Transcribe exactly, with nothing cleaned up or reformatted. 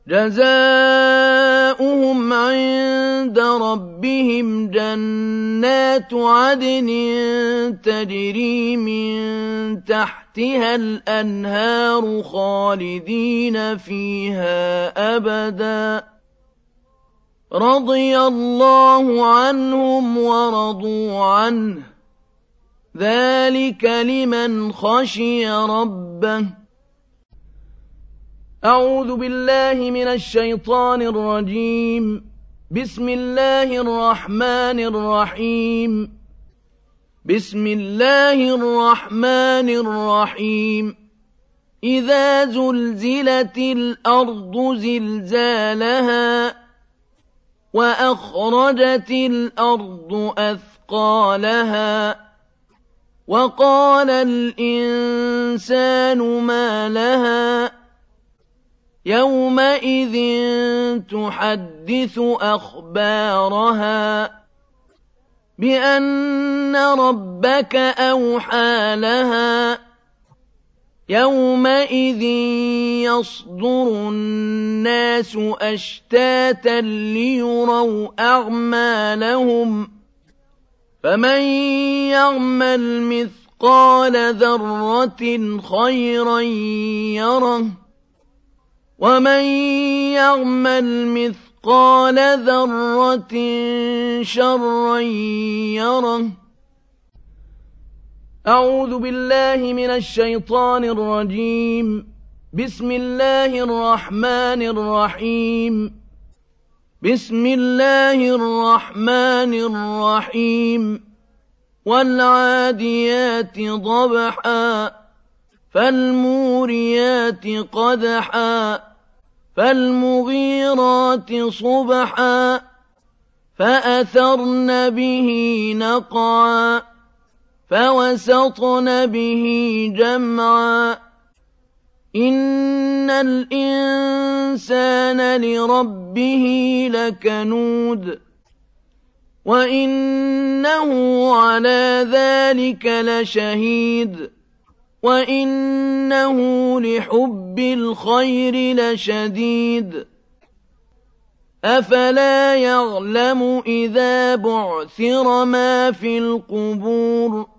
جزاؤهم عند ربهم جنات عدن تجري من تحتها الأنهار خالدين فيها أبدا رضي الله عنهم ورضوا عنه ذلك لمن خشي ربه. أعوذ بالله من الشيطان الرجيم. بسم الله الرحمن الرحيم. بسم الله الرحمن الرحيم إذا زلزلت الأرض زلزالها وأخرجت الأرض أثقالها وقال الإنسان ما لها يومئذ تحدث أخبارها بأن ربك أوحى لها يومئذ يصدر الناس أشتاتا ليروا أعمالهم فمن يعمل مثقال ذرة خيرا يره ومن يعمل مثقال ذرة شرا يره. أعوذ بالله من الشيطان الرجيم. بسم الله الرحمن الرحيم. بسم الله الرحمن الرحيم والعاديات ضبحا فالموريات قدحا فالمغيرات صبحا فأثرن به نقعا فوسطن به جمعا إن الإنسان لربه لكنود وإنه على ذلك لشهيد وإنه لحب الخير لشديد أفلا يعلم إذا بعثر ما في القبور